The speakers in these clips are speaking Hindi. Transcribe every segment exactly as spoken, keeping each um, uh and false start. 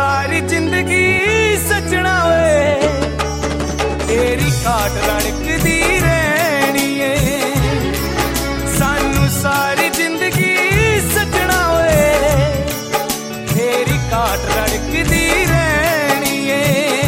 सारी जिंदगी सजना वे तेरी काट रड़कदी रहनी है। सानू सारी जिंदगी सजना वे तेरी काट रड़कदी रहनी है।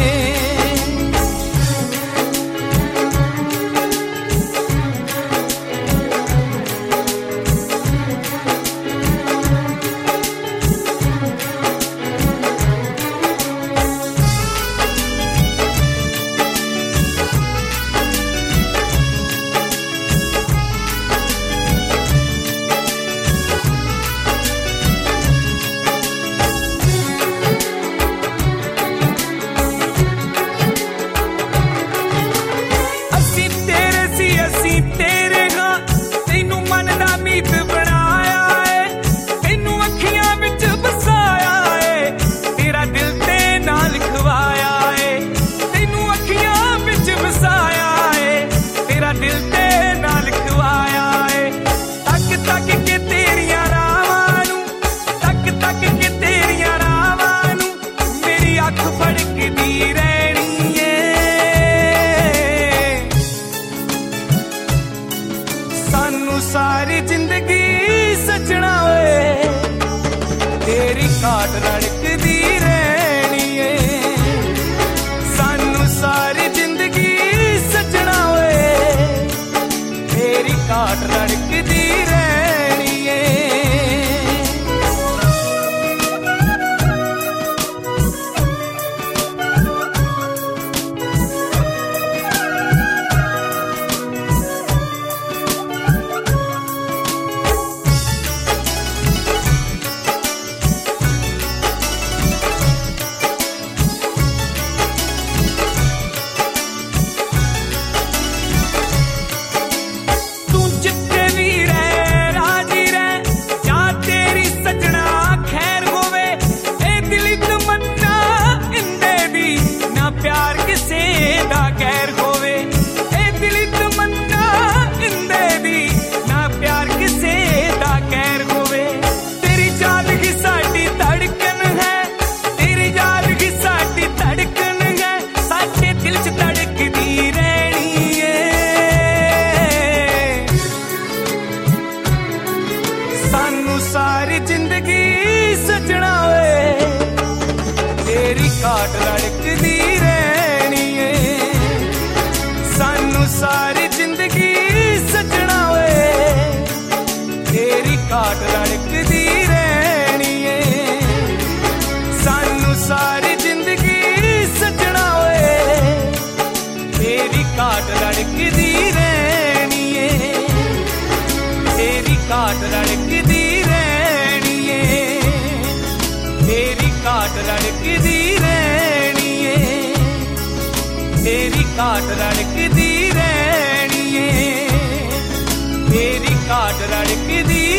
सारी जिंदगी सजना वे तेरी काट रड़कदी रहनी है। सानू सारी जिंदगी सजना वे तेरी काट रड़कदी रहनी है। सारी जिंदगी सजना वे तेरी काट रड़कदी रहनी है। सानू सारी जिंदगी सजना वे तेरी काट रड़कदी रहनी है। सानू सारी जिंदगी सजना वे तेरी काट रड़कदी रहनी है। तेरी काट रड़कदी काट रड़कदी रहनी है। तेरी काट रड़कदी रहनी है। तेरी काट रड़कदी